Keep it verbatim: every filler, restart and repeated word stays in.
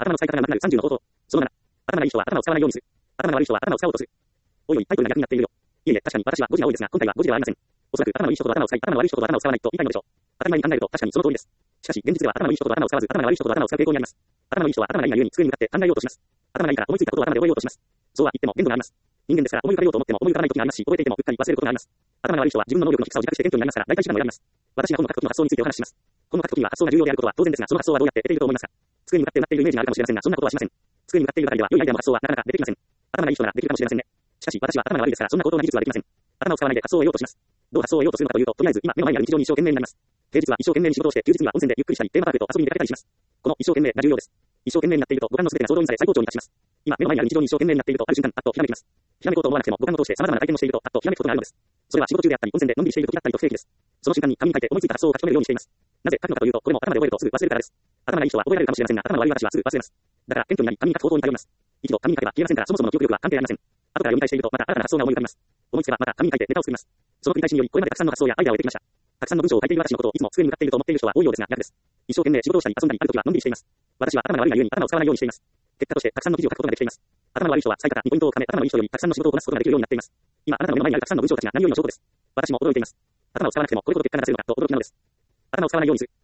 頭の使い方がなくなるさんじゅうの方法。そのなな。頭がいい人は頭を使わないようにする。頭が悪い人は頭を使おうとする。おいおい、タイトルが逆になっているよ。いえいえ、確かに私は誤字が多いですが、今回は誤字ではありません。おそらく頭のいい人と頭を使い、頭の悪い人と頭を使わないと言いたいのでしょう。当たり前に考えると確かにその通りです。しかし、現実では頭のいい人と頭を使わず、頭の悪い人と頭を使う傾向にあります。頭のいい人は頭がいいがゆえに机に向かって考えようとします。頭がいいから思いついたことを頭で覚えようとします。そうは言っても限度があります。人間ですから思い浮かべようと思っても思い浮かばない時がありますし、覚えていてもうっかり忘れることがあります。頭が悪い人は自分の能力の低さを自覚して謙虚になりますから、大体時間を選びます。私が本の書く時の発想についてお話しします。本の書く時には発想が重要であることは当然ですが、その発想はどうやって得ていると思いますか。机に向かってうなっているイメージがあるかもしれませんが、そんなことはしません。机に向かっているばかりでは良いアイデアも発想はなかなか出てきません。頭がいい人ならできるかもしれませんね。しかし私は頭が悪いですから、そんな高等な技術はできません。頭を使わないで発想を得ようとします。どう発想を得ようとするのかというと、とりあえず今目の前にある日常に一生懸命になります。平日は一生懸命に仕事をして、休日には温泉でゆっくりしたり、テーマパークへと遊びに出かけたりします。この一生懸命が重要です。一生懸命になっていると五感のすべてが総動員され最高潮に達します。今目の前にある日常に一生懸命になっていると、ある瞬間、あっとひらめきます。ひらめこうと思わなくても五感を通して様々な体験をしていると、あっとひらめくことがあるのです。それは仕事中であったり、温泉でのんびりしている時だったりと不定期です。その瞬間に紙に書いて思いついた発想を書き留めるようにしています。なぜ書くのかというと、これも頭で覚えるとすぐ忘れるからです。頭がいい人は覚えられるかもしれませんが、頭の悪い私はすぐ忘れます。だから謙虚になり紙に書く方法に頼ります。一度紙に書けば消えませんから、そもそもの記憶力は関係ありません。後から読み返していると、また新たな発想が思い浮かびます。思いつけばまた紙に書いてネタを作ります。その繰り返しにより、これまでたくさんの発想やアイデアを得てきました。たくさんの文章を書いている私のことをいつも机に向かっていると思っている人は多いようですが、逆です。一生懸命仕事をしたり遊んだり、ある時はのんびりしています。私は頭が悪いがゆえに頭を使わないようにしています。結果としてたくさんの記事を書くことができています。頭の悪い人は使い方にポイントを深め、頭のいい人よりたくさんの仕事をこなすことができるようになっています。今あなたの目の前にあるたくさんの文章たちが何よりの証拠です。私も驚いています。頭を使わなくてもこれほど結果が出せるのかと驚きなのです。頭を使わないようにする。